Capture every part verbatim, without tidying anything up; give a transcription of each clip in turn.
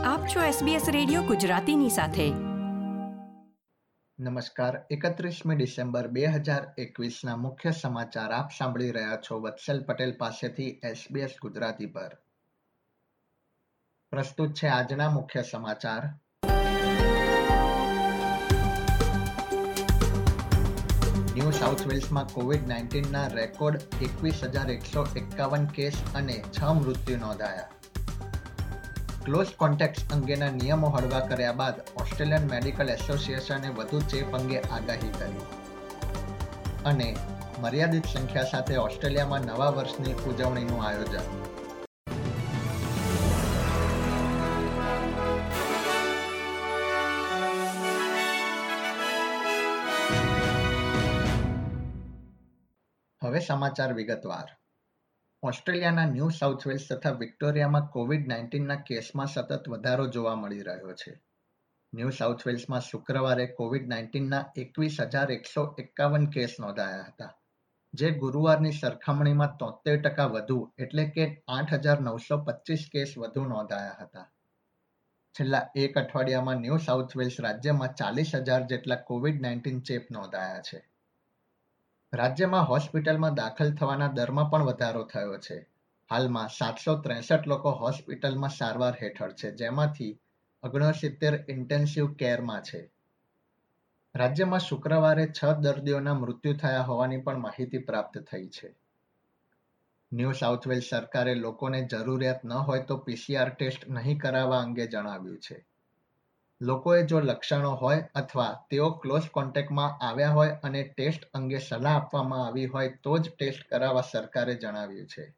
આપ છો SBS radio ગુજરાતીની સાથે. નમસ્કાર. એકત્રીસમી ડિસેમ્બર બે હજાર એકવીસના મુખ્ય સમાચાર આપ સાંભળી રહ્યા છો વત્સલ પટેલ પાસેથી એસબીએસ ગુજરાતી પર. પ્રસ્તુત છે આજના મુખ્ય સમાચાર. ન્યૂ સાઉથ વેલ્સમાં કોવિડ નાઇન્ટીનના રેકોર્ડ એકવીસ હજાર એકસો એકાવન કેસ અને છ મૃત્યુ નોંધાયા. ક્લોઝ કોન્ટેક્ટ્સ અંગેના નિયમો હળવા કર્યા બાદ ઓસ્ટ્રેલિયન મેડિકલ એસોસિએશને વધુ ચેપ અંગે આગાહી કરી. અને મર્યાદિત સંખ્યા સાથે ઓસ્ટ્રેલિયામાં નવા વર્ષની ઉજવણીનું આયોજન. હવે સમાચાર વિગતવાર. ઓસ્ટ્રેલિયાના ન્યૂ સાઉથ વેલ્સ તથા વિક્ટોરિયામાં કોવિડ નાઇન્ટીનના કેસમાં સતત વધારો જોવા મળી રહ્યો છે. ન્યૂ સાઉથ વેલ્સમાં શુક્રવારે કોવિડ નાઇન્ટીનના એકવીસ હજાર એકસો એકાવન કેસ નોંધાયા હતા, જે ગુરુવારની સરખામણીમાં તોતેર ટકા વધુ એટલે કે આઠ હજાર નવસો પચીસ કેસ વધુ નોંધાયા હતા. છેલ્લા એક અઠવાડિયામાં ન્યૂ સાઉથ વેલ્સ રાજ્યમાં ચાલીસ હજાર જેટલા કોવિડ નાઇન્ટીન ચેપ નોંધાયા છે. રાજ્યમાં હોસ્પિટલમાં દાખલ થવાના દરમાં પણ વધારો થયો છે. હાલમાં સાતસો ત્રેસઠ લોકો હોસ્પિટલમાં સારવાર હેઠળ છે, જેમાંથી ઓગણસિત્તેર ઇન્ટેન્સિવ કેરમાં છે. રાજ્યમાં શુક્રવારે છ દર્દીઓના મૃત્યુ થયા હોવાની પણ માહિતી પ્રાપ્ત થઈ છે. ન્યૂ સાઉથ વેલ્સ સરકારે લોકોને જરૂરિયાત ન હોય તો પીસીઆર ટેસ્ટ નહીં કરાવવા અંગે જણાવ્યું છે. લોકોએ જો લક્ષણો હોય અથવા તેઓ ક્લોઝ કોન્ટેક્ટમાં આવ્યા હોય અને ટેસ્ટ અંગે સલાહ આપવામાં આવી હોય તો જ ટેસ્ટ કરાવવા સરકારે જણાવ્યું છે.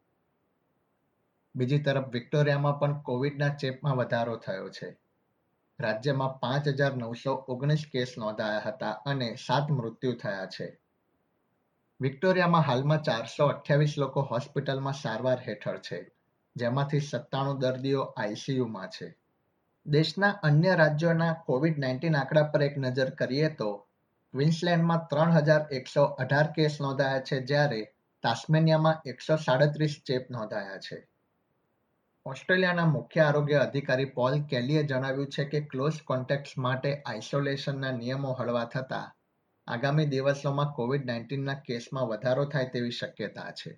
બીજી તરફ વિક્ટોરિયામાં પણ કોવિડના ચેપમાં વધારો થયો છે. રાજ્યમાં પાંચ હજાર નવસો ઓગણીસ કેસ નોંધાયા હતા અને સાત મૃત્યુ થયા છે. વિક્ટોરિયામાં હાલમાં ચારસો અઠ્યાવીસ લોકો હોસ્પિટલમાં સારવાર હેઠળ છે, જેમાંથી સત્તાણું દર્દીઓ આઈસીયુમાં છે. દેશના અન્ય રાજ્યોના કોવિડ નાઇન્ટીન આંકડા પર એક નજર કરીએ તો ક્વીન્સલેન્ડમાં ત્રણ હજાર એકસો અઢાર કેસ નોંધાયા છે, જ્યારે તાસ્મેનિયામાં એકસો સાડત્રીસ ચેપ નોંધાયા છે. ઓસ્ટ્રેલિયાના મુખ્ય આરોગ્ય અધિકારી પોલ કેલીએ જણાવ્યું છે કે ક્લોઝ કોન્ટેક્ટ્સ માટે આઇસોલેશનના નિયમો હળવા થતા આગામી દિવસોમાં કોવિડ નાઇન્ટીનના કેસમાં વધારો થાય તેવી શક્યતા છે.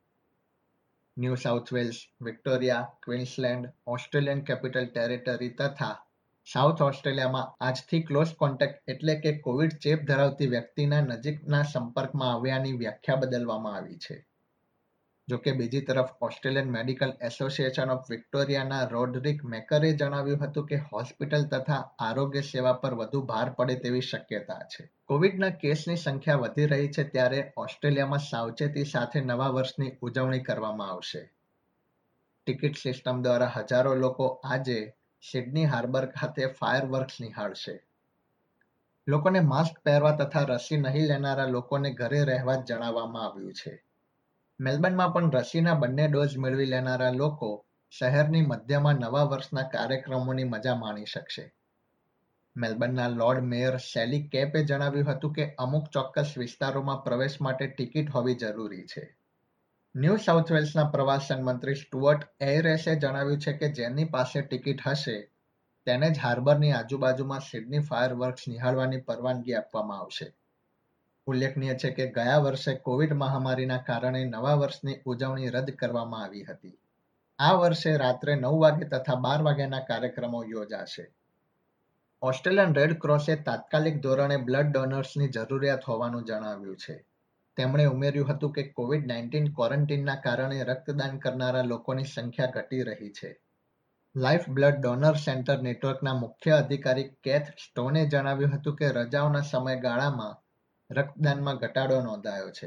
New south wales, Victoria, Queensland, Australian capital territory તથા સાઉથ ઓસ્ટ્રેલિયામાં આજથી ક્લોઝ કોન્ટેક્ટ એટલે કે કોવિડ ચેપ ધરાવતી વ્યક્તિના નજીકના સંપર્કમાં આવ્યાની વ્યાખ્યા બદલવામાં આવી છે. જોકે બીજી તરફ ઓસ્ટ્રેલિયન મેડિકલ એસોસિએશન ઓફ વિક્ટોરિયાના રોડરિક મેકરે જણાવ્યું હતું કે હોસ્પિટલ તથા આરોગ્ય સેવા પર વધુ ભાર પડે તેવી શક્યતા છે. કોવિડના કેસની સંખ્યા વધી રહી છે, ત્યારે ઓસ્ટ્રેલિયામાં સાવચેતી સાથે નવા વર્ષની ઉજવણી કરવામાં આવશે. ટિકિટ સિસ્ટમ દ્વારા હજારો લોકો આજે સિડની હાર્બર ખાતે ફાયર વર્ક્સ નિહાળશે. લોકોને માસ્ક પહેરવા તથા રસી નહીં લેનારા લોકોને ઘરે રહેવા જ જણાવવામાં આવ્યું છે. મેલબર્નમાં પણ રસીના બંને ડોઝ મેળવી લેનારા લોકો શહેરની મધ્યમાં નવા વર્ષના કાર્યક્રમોની મજા માણી શકશે. મેલબર્નના લોર્ડ મેયર સેલી કેપે જણાવ્યું હતું કે અમુક ચોક્કસ વિસ્તારોમાં પ્રવેશ માટે ટિકિટ હોવી જરૂરી છે. ન્યૂ સાઉથ વેલ્સના પ્રવાસન મંત્રી સ્ટુઅર્ટ એયરેસે જણાવ્યું છે કે જેની પાસે ટિકિટ હશે તેને જ હાર્બરની આજુબાજુમાં સિડની ફાયર વર્ક્સ નિહાળવાની પરવાનગી આપવામાં આવશે. ઉલ્લેખનીય છે કે ગયા વર્ષે કોવિડ મહામારીના કારણે નવા વર્ષની ઉજવણી રદ કરવામાં આવી હતી. આ વર્ષે રાત્રે નવ વાગે તથા બાર વાગ્યાના કાર્યક્રમો યોજાશે. ઓસ્ટ્રેલિયન રેડ ક્રોસે તાત્કાલિક ધોરણે બ્લડ ડોનર્સની જરૂરિયાત હોવાનું જણાવ્યું છે. તેમણે ઉમેર્યું હતું કે કોવિડ નાઇન્ટીન ક્વોરન્ટીનના કારણે રક્તદાન કરનારા લોકોની સંખ્યા ઘટી રહી છે. લાઈફ બ્લડ ડોનર સેન્ટર નેટવર્કના મુખ્ય અધિકારી કેથ સ્ટોને જણાવ્યું હતું કે રજાઓના સમયગાળામાં રક્તદાનમાં ઘટાડો નોંધાયો છે.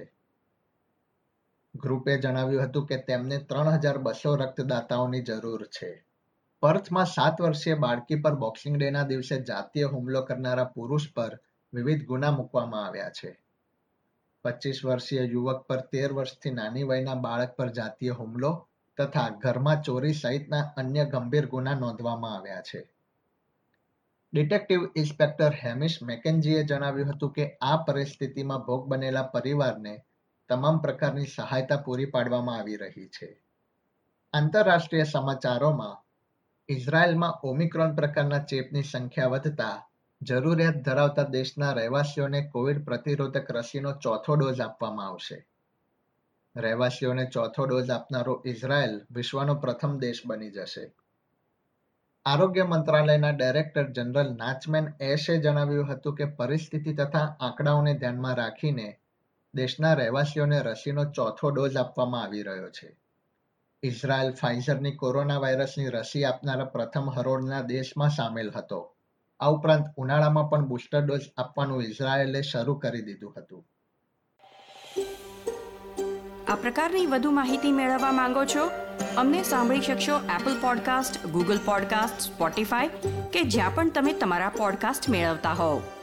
ગ્રુપે જણાવ્યું હતું કે તેમને ત્રણ હજાર બસો રક્તદાતાઓની જરૂર છે. પર્થમાં સાત વર્ષીય બાળકી પર બોક્સિંગ ડેના દિવસે જાતીય હુમલો કરનારા પુરુષ પર વિવિધ ગુના મૂકવામાં આવ્યા છે. પચીસ વર્ષીય યુવક પર તેર વર્ષથી નાની વયના બાળક પર જાતીય હુમલો તથા ઘરમાં ચોરી સહિતના અન્ય ગંભીર ગુના નોંધવામાં આવ્યા છે. ડિટેક્ટિવ ઇન્સ્પેક્ટર હેમિશ મેકેન્જીએ જણાવ્યું હતું કે આ પરિસ્થિતિમાં ભોગ બનેલા પરિવારને તમામ પ્રકારની સહાયતા પૂરી પાડવામાં આવી રહી છે. આંતરરાષ્ટ્રીય સમાચારોમાં ઇઝરાયલમાં ઓમિક્રોન પ્રકારના ચેપની સંખ્યા વધતા જરૂરિયાત ધરાવતા દેશના રહેવાસીઓને કોવિડ પ્રતિરોધક રસીનો ચોથો ડોઝ આપવામાં આવશે. રહેવાસીઓને ચોથો ડોઝ આપનારો ઇઝરાયલ વિશ્વનો પ્રથમ દેશ બની જશે. આરોગ્ય મંત્રાલયના ડાયરેક્ટર જનરલ નાચમેન એશે જણાવ્યું હતું કે પરિસ્થિતિ તથા આંકડાઓને ધ્યાનમાં રાખીને દેશના રહેવાસીઓને રસીનો ચોથો ડોઝ આપવામાં આવી રહ્યો છે. ઇઝરાયલ ફાઇઝરની કોરોના વાયરસની રસી આપનારા પ્રથમ હરોળના દેશમાં સામેલ હતો. આ ઉપરાંત ઉનાળામાં પણ બુસ્ટર ડોઝ આપવાનું ઇઝરાયલે શરૂ કરી દીધું હતું. આ પ્રકારની વધુ માહિતી મેળવવા માંગો છો? અમને સાંભળી શકશો Apple podcast, Google podcast, Spotify કે જ્યાં પણ તમે તમારા પોડકાસ્ટ મેળવતા હોવ.